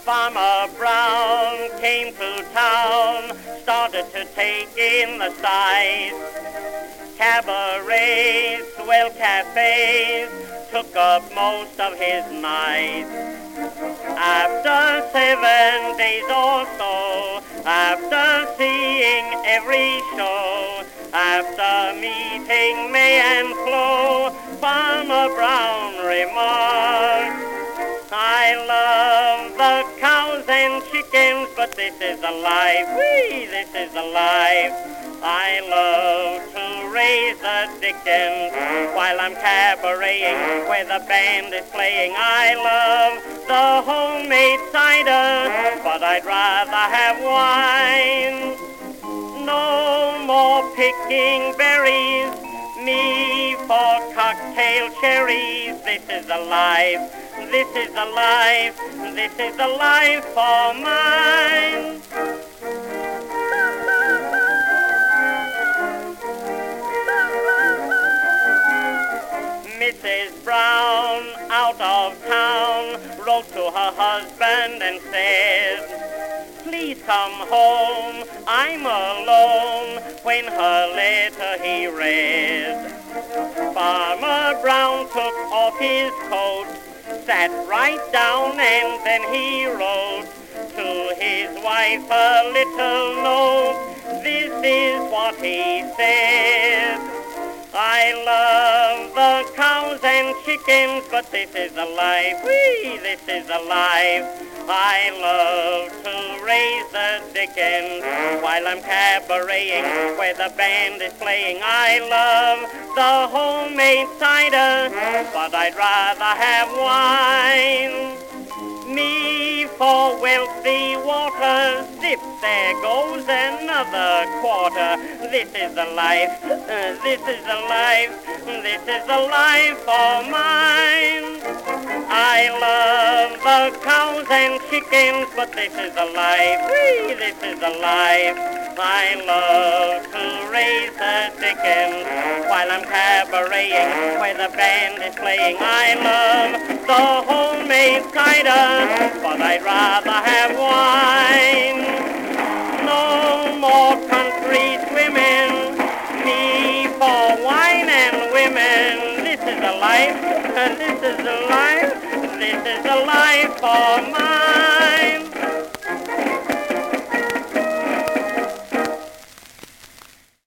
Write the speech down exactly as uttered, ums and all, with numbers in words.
Farmer Brown came to town, started to take in the sights. Cabarets, swell cafes, took up most of his nights. After seven days or so, after seeing every show, after meeting May and Flo, Farmer Brown remarked, I love the cows and chickens, but this is a life, wee, this is a life. I love to raise the dickens while I'm cabareting where the band is playing. I love the homemade cider, but I'd rather have wine. No more picking berries, me for cocktail cherries. This is a life, this is a life, this is a life for mine. Missus Brown, out of town, wrote to her husband and said, please come home, I'm alone, when her letter he read. Farmer Brown took off his coat, sat right down, and then he wrote to his wife a little note. This is what he said. I love the cows and chickens, but this is a life, wee, this is a life. I love to raise the dickens while I'm cabareting where the band is playing. I love the homemade cider, but I'd rather have wine. Me for wealthy water, zip, there goes another quarter. This is a life, uh, this is a life, this is a life for mine. I love the cows and chickens, but this is a life, wee, this is a life. I love to raise the dickens while I'm cabareting where the band is playing. I love the homemade cider, but I'd rather have wine. No more country swimming, me for wine and women. This is a life, this is a life, this is a life for mine.